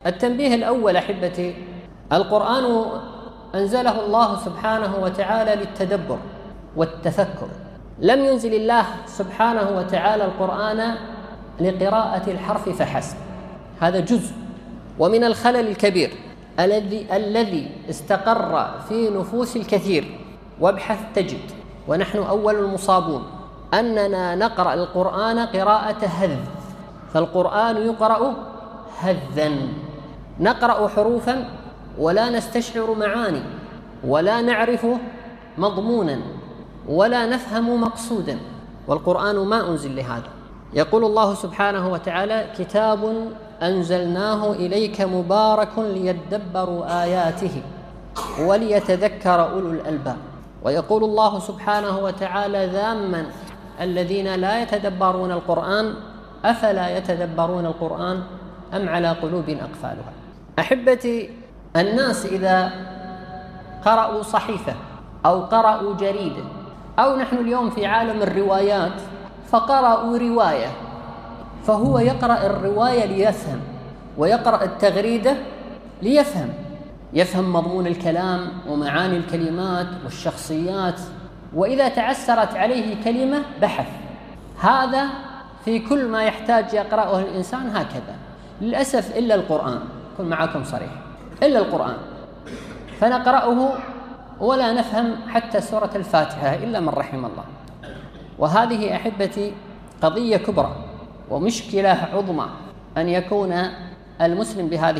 التنبيه الأول أحبتي، القرآن أنزله الله سبحانه وتعالى للتدبر والتفكر، لم ينزل الله سبحانه وتعالى القرآن لقراءة الحرف فحسب، هذا جزء. ومن الخلل الكبير الذي استقر في نفوس الكثير، وابحث تجد ونحن أول المصابون، أننا نقرأ القرآن قراءة هذ، فالقرآن يقرأ هذا، نقرأ حروفا ولا نستشعر معاني، ولا نعرف مضمونا، ولا نفهم مقصودا، والقرآن ما أنزل لهذا. يقول الله سبحانه وتعالى: كتاب أنزلناه إليك مبارك ليدبروا آياته وليتذكر أولو الألباب. ويقول الله سبحانه وتعالى ذاما الذين لا يتدبرون القرآن: أفلا يتدبرون القرآن أم على قلوب أقفالها. أحبتي، الناس إذا قرأوا صحيفة أو قرأوا جريدة، أو نحن اليوم في عالم الروايات فقرأوا رواية، فهو يقرأ الرواية ليفهم، ويقرأ التغريدة ليفهم، يفهم مضمون الكلام ومعاني الكلمات والشخصيات، وإذا تعسرت عليه كلمة بحث. هذا في كل ما يحتاج يقرأه الإنسان هكذا. للأسف إلا القرآن، كن معكم صريح، إلا القرآن، فنقرأه ولا نفهم حتى سورة الفاتحة إلا من رحم الله. وهذه أحبتي قضية كبرى ومشكلة عظمى، أن يكون المسلم بهذه